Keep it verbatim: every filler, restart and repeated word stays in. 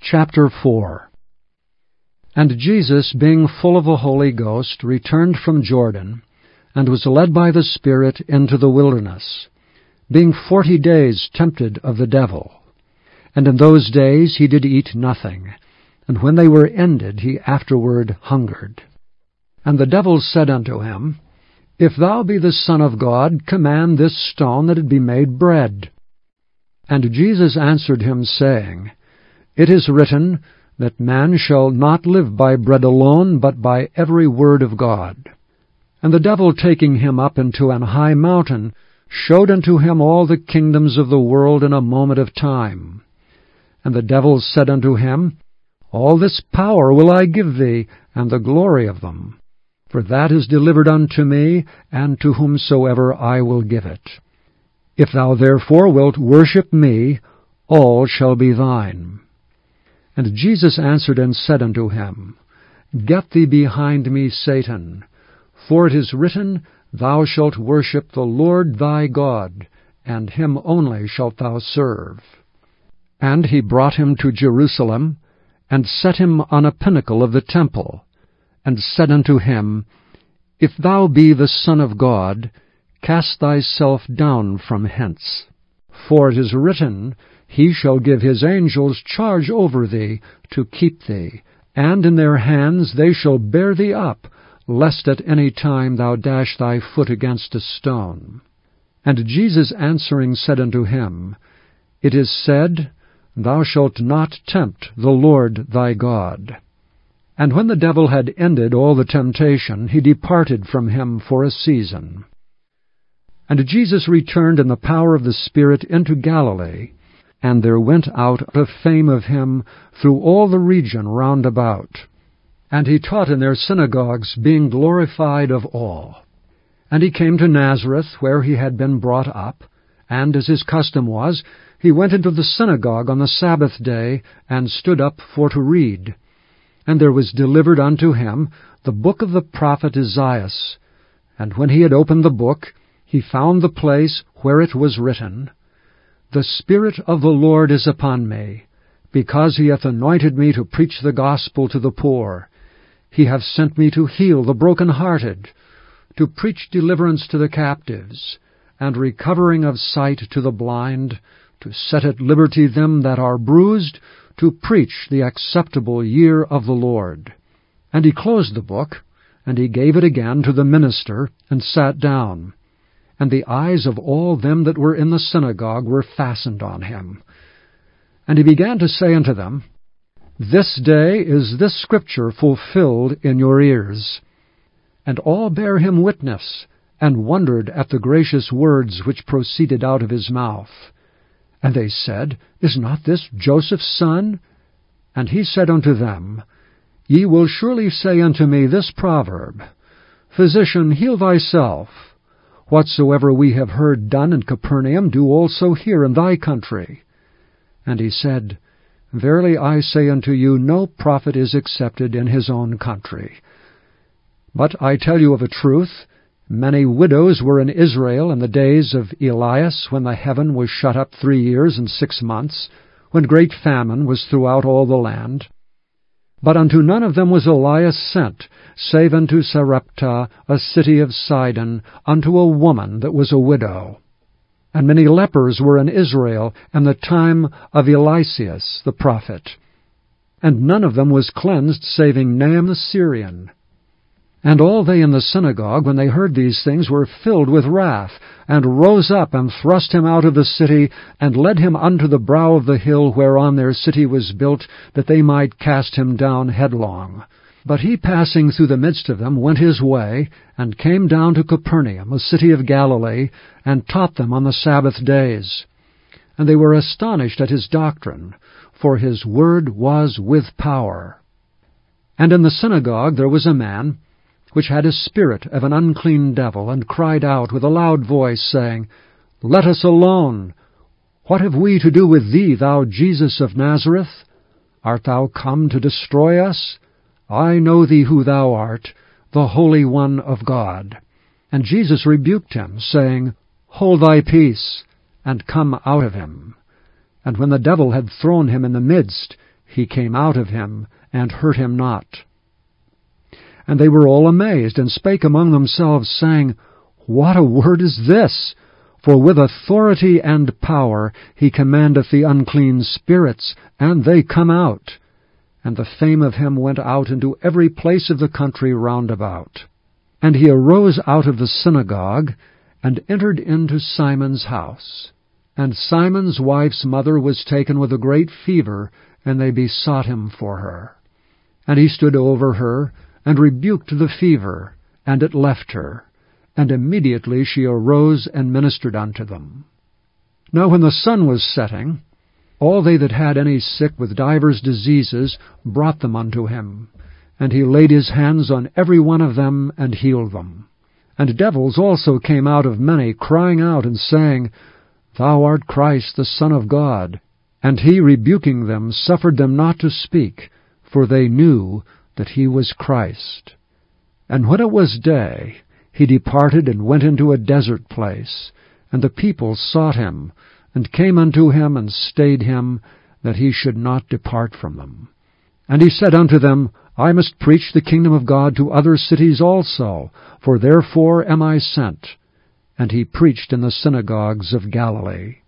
Chapter four. And Jesus, being full of the Holy Ghost, returned from Jordan, and was led by the Spirit into the wilderness, being forty days tempted of the devil. And in those days he did eat nothing, and when they were ended, he afterward hungered. And the devil said unto him, If thou be the Son of God, command this stone that it be made bread. And Jesus answered him, saying, It is written, that man shall not live by bread alone, but by every word of God. And the devil, taking him up into an high mountain, showed unto him all the kingdoms of the world in a moment of time. And the devil said unto him, All this power will I give thee, and the glory of them. For that is delivered unto me, and to whomsoever I will give it. If thou therefore wilt worship me, all shall be thine. And Jesus answered and said unto him, Get thee behind me, Satan, for it is written, Thou shalt worship the Lord thy God, and him only shalt thou serve. And he brought him to Jerusalem, and set him on a pinnacle of the temple, and said unto him, If thou be the Son of God, cast thyself down from hence. For it is written, He shall give his angels charge over thee, to keep thee, and in their hands they shall bear thee up, lest at any time thou dash thy foot against a stone. And Jesus answering said unto him, It is said, Thou shalt not tempt the Lord thy God. And when the devil had ended all the temptation, he departed from him for a season. And Jesus returned in the power of the Spirit into Galilee, and there went out a fame of him through all the region round about. And he taught in their synagogues, being glorified of all. And he came to Nazareth, where he had been brought up, and, as his custom was, he went into the synagogue on the Sabbath day, and stood up for to read. And there was delivered unto him the book of the prophet Esaias. And when he had opened the book, he found the place where it was written, The Spirit of the Lord is upon me, because he hath anointed me to preach the gospel to the poor. He hath sent me to heal the broken-hearted, to preach deliverance to the captives, and recovering of sight to the blind, to set at liberty them that are bruised, to preach the acceptable year of the Lord. And he closed the book, and he gave it again to the minister, and sat down. And the eyes of all them that were in the synagogue were fastened on him. And he began to say unto them, This day is this scripture fulfilled in your ears. And all bare him witness, and wondered at the gracious words which proceeded out of his mouth. And they said, Is not this Joseph's son? And he said unto them, Ye will surely say unto me this proverb, Physician, heal thyself. Whatsoever we have heard done in Capernaum, do also here in thy country. And he said, Verily I say unto you, no prophet is accepted in his own country. But I tell you of a truth, many widows were in Israel in the days of Elias, when the heaven was shut up three years and six months, when great famine was throughout all the land. But unto none of them was Elias sent, save unto Sarepta, a city of Sidon, unto a woman that was a widow. And many lepers were in Israel in the time of Eliseus the prophet. And none of them was cleansed, saving Naaman the Syrian. And all they in the synagogue, when they heard these things, were filled with wrath, and rose up, and thrust him out of the city, and led him unto the brow of the hill whereon their city was built, that they might cast him down headlong. But he, passing through the midst of them, went his way, and came down to Capernaum, a city of Galilee, and taught them on the Sabbath days. And they were astonished at his doctrine, for his word was with power. And in the synagogue there was a man, which had a spirit of an unclean devil, and cried out with a loud voice, saying, Let us alone. What have we to do with thee, thou Jesus of Nazareth? Art thou come to destroy us? I know thee who thou art, the Holy One of God. And Jesus rebuked him, saying, Hold thy peace, and come out of him. And when the devil had thrown him in the midst, he came out of him, and hurt him not. And they were all amazed, and spake among themselves, saying, What a word is this! For with authority and power he commandeth the unclean spirits, and they come out. And the fame of him went out into every place of the country round about. And he arose out of the synagogue, and entered into Simon's house. And Simon's wife's mother was taken with a great fever, and they besought him for her. And he stood over her, and rebuked the fever, and it left her. And immediately she arose and ministered unto them. Now when the sun was setting, all they that had any sick with divers diseases brought them unto him. And he laid his hands on every one of them, and healed them. And devils also came out of many, crying out, and saying, Thou art Christ, the Son of God. And he, rebuking them, suffered them not to speak, for they knew that he was Christ. And when it was day, he departed and went into a desert place. And the people sought him, and came unto him, and stayed him, that he should not depart from them. And he said unto them, I must preach the kingdom of God to other cities also, for therefore am I sent. And he preached in the synagogues of Galilee.